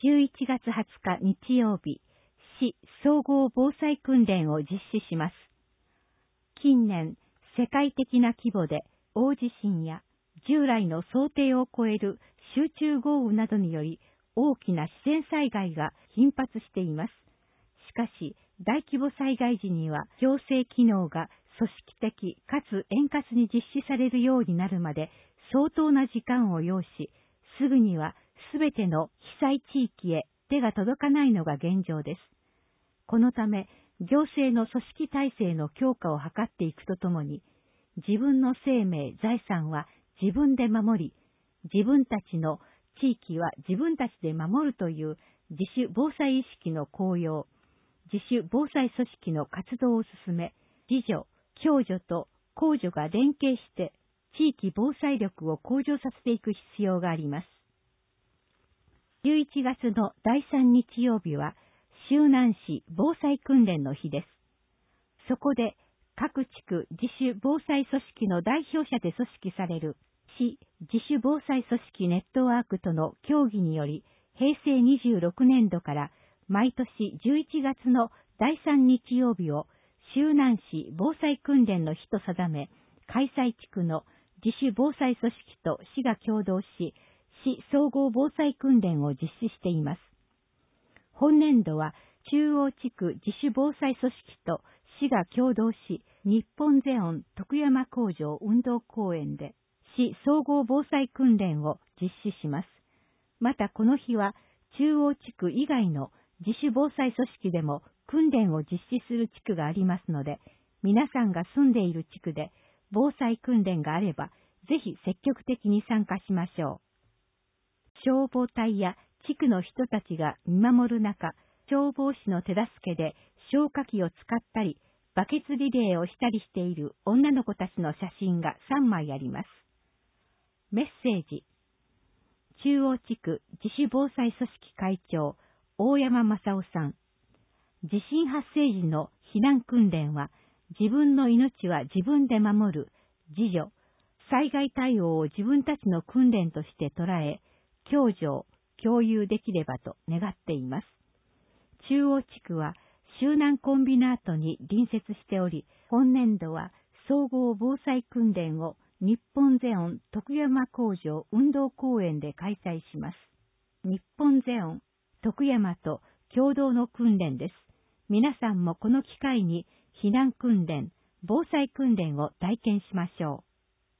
11月20日日曜日、市総合防災訓練を実施します。近年、世界的な規模で大地震や従来の想定を超える集中豪雨などにより大きな自然災害が頻発しています。しかし、大規模災害時には行政機能が組織的かつ円滑に実施されるようになるまで相当な時間を要し、すぐにはすべての被災地域へ手が届かないのが現状です。このため、行政の組織体制の強化を図っていくとともに、自分の生命、財産は自分で守り、自分たちの地域は自分たちで守るという自主防災意識の高揚、自主防災組織の活動を進め、自助、共助と公助が連携して地域防災力を向上させていく必要があります。11月の第3日曜日は周南市防災訓練の日です。そこで各地区自主防災組織の代表者で組織される市自主防災組織ネットワークとの協議により、平成26年度から毎年11月の第3日曜日を周南市防災訓練の日と定め、開催地区の自主防災組織と市が共同し、市総合防災訓練を実施しています。本年度は中央地区自主防災組織と市が共同し、日本ゼオン徳山工場運動公園で市総合防災訓練を実施します。またこの日は中央地区以外の自主防災組織でも訓練を実施する地区がありますので、皆さんが住んでいる地区で防災訓練があれば、ぜひ積極的に参加しましょう。消防隊や地区の人たちが見守る中、消防士の手助けで消火器を使ったり、バケツリレーをしたりしている女の子たちの写真が3枚あります。メッセージ。中央地区自主防災組織会長、大山正夫さん。地震発生時の避難訓練は、自分の命は自分で守る、自助、災害対応を自分たちの訓練として捉え、共助、共有できればと願っています。中央地区は周南コンビナートに隣接しており、本年度は総合防災訓練を日本ゼオン徳山工場運動公園で開催します。日本ゼオン徳山と共同の訓練です。皆さんもこの機会に避難訓練、防災訓練を体験しましょう。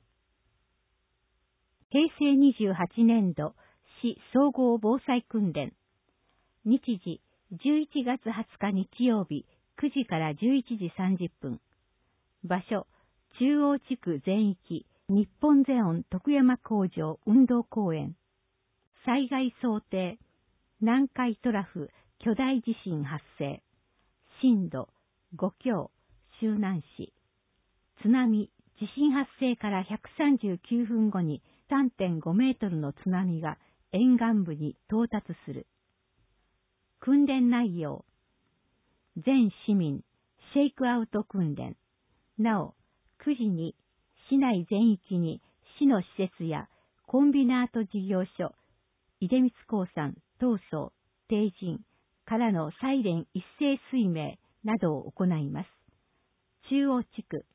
平成28年度市総合防災訓練。日時11月20日日曜日9時から11時30分。場所、中央地区全域日本ゼオン徳山工場運動公園。災害想定、南海トラフ巨大地震発生。震度5強、周南市。津波、地震発生から139分後に 3.5 メートルの津波が沿岸部に到達する。訓練内容。全市民、シェイクアウト訓練。なお、9時に市内全域に市の施設やコンビナート事業所、出光興産、東総、帝人からのサイレン一斉水明などを行います。中央地区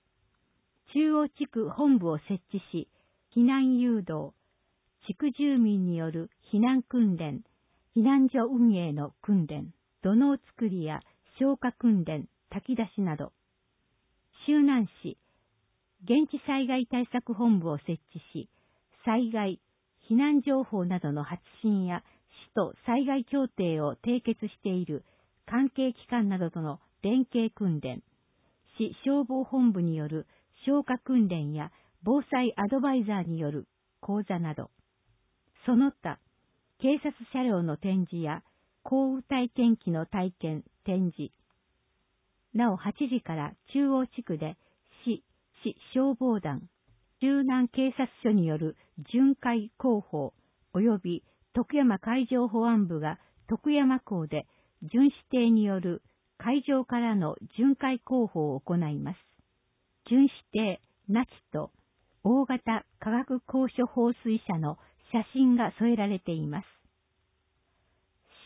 本部を設置し、避難誘導、地区住民による避難訓練、避難所運営の訓練、土のう作りや消火訓練、炊き出しなど。周南市、現地災害対策本部を設置し、災害、避難情報などの発信や市と災害協定を締結している関係機関などとの連携訓練、市消防本部による消火訓練や防災アドバイザーによる講座など。その他、警察車両の展示や降雨体験機の体験、展示。なお8時から中央地区で市消防団、周南警察署による巡回広報及び徳山海上保安部が徳山港で巡視艇による海上からの巡回広報を行います。巡視艇那智と大型化学高所放水車の写真が添えられています。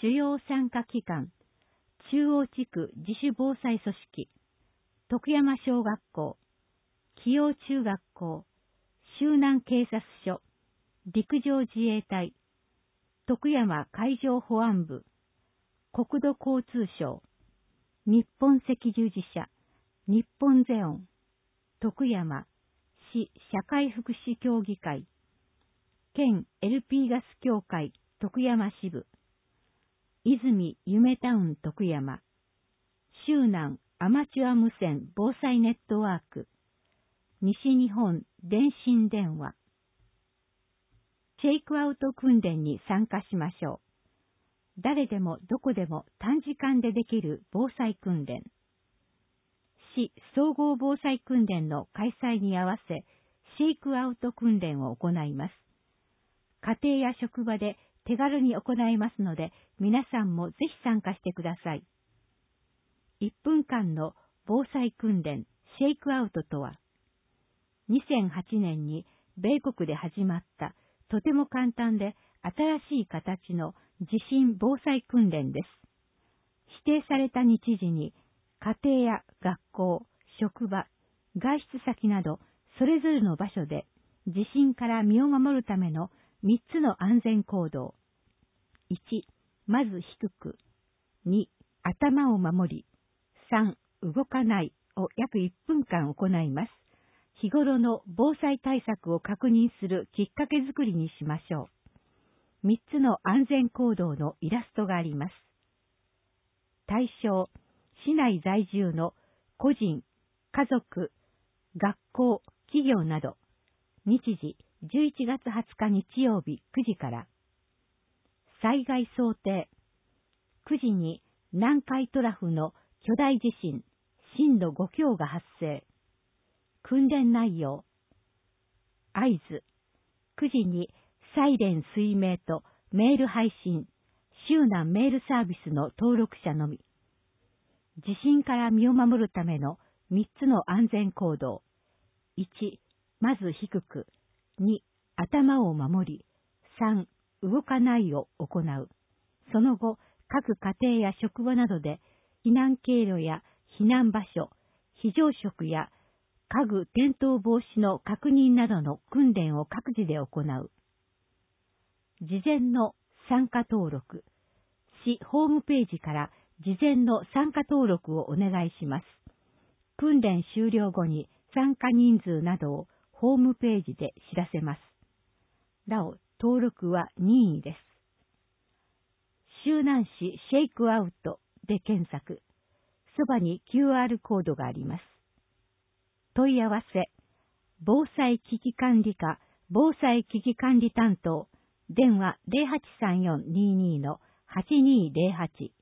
主要参加機関、中央地区自主防災組織、徳山小学校、紀陽中学校、周南警察署、陸上自衛隊、徳山海上保安部、国土交通省、日本赤十字社、日本ゼオン、徳山市社会福祉協議会、県 LP ガス協会徳山支部、泉夢タウン徳山、周南アマチュア無線防災ネットワーク、西日本電信電話。シェイクアウト訓練に参加しましょう。誰でもどこでも短時間でできる防災訓練。市総合防災訓練の開催に合わせ、シェイクアウト訓練を行います。家庭や職場で手軽に行いますので、皆さんもぜひ参加してください。1分間の防災訓練、シェイクアウトとは、2008年に米国で始まったとても簡単で新しい形の地震防災訓練です。指定された日時に家庭や学校、職場、外出先などそれぞれの場所で地震から身を守るための3つの安全行動。1、まず低く。2、頭を守り。3、動かないを約1分間行います。日頃の防災対策を確認するきっかけ作りにしましょう。3つの安全行動のイラストがあります。対象、市内在住の個人、家族、学校、企業など、日時11月20日日曜日9時から。災害想定、9時に南海トラフの巨大地震、震度5強が発生。訓練内容、合図、9時にサイレン水明とメール配信、周南メールサービスの登録者のみ。地震から身を守るための3つの安全行動。1、まず低く。2、頭を守り。3、動かないを行う。その後、各家庭や職場などで避難経路や避難場所、非常食や家具転倒防止の確認などの訓練を各自で行う。事前の参加登録。市ホームページから事前の参加登録をお願いします。訓練終了後に参加人数などをホームページで知らせます。なお、登録は任意です。周南市シェイクアウトで検索。そばに QR コードがあります。問い合わせ、防災危機管理課、防災危機管理担当、電話 083422-8208